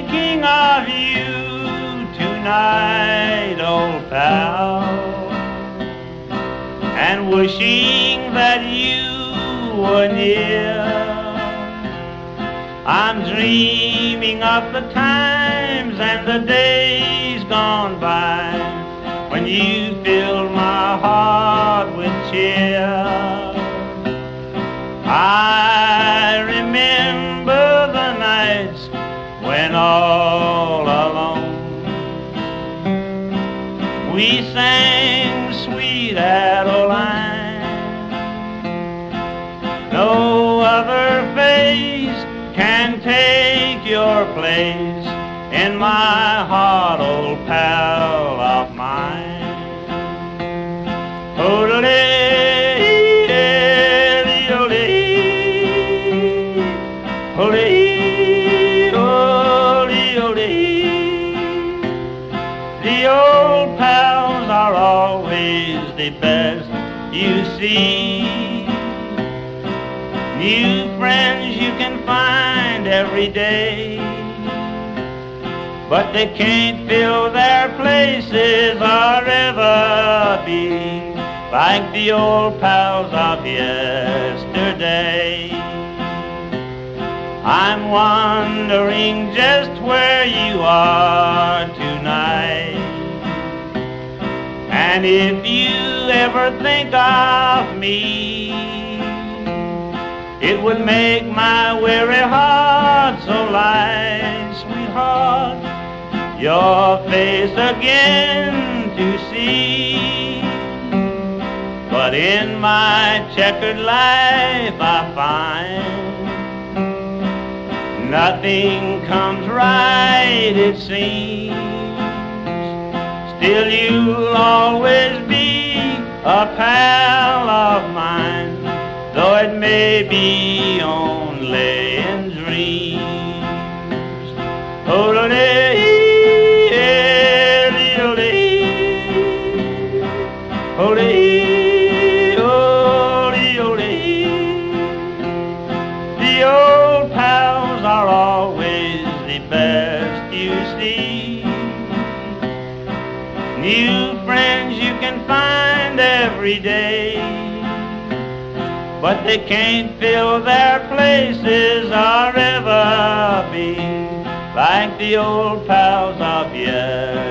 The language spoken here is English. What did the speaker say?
thinking of you tonight, old pal, and wishing that you were near. I'm dreaming of the times and the days gone by when you filled my heart with cheer. I remember the nights when all alone we sang sweet Adeline. No other face can take your place in my heart, old pal of mine. The old pals are always the best, you see. New friends you can find every day, but they can't fill their places or ever be like the old pals of yesterday. I'm wondering just where you are tonight, and if you ever think of me, it would make my weary heart so light, sweetheart, your face again to see. But in my checkered life I find nothing comes right, it seems. Still you'll always be a pal of mine, though it may be only in dreams. The old pals are always the best, you see. New friends you can find every day, but they can't fill their places or ever be like the old pals of yesterday.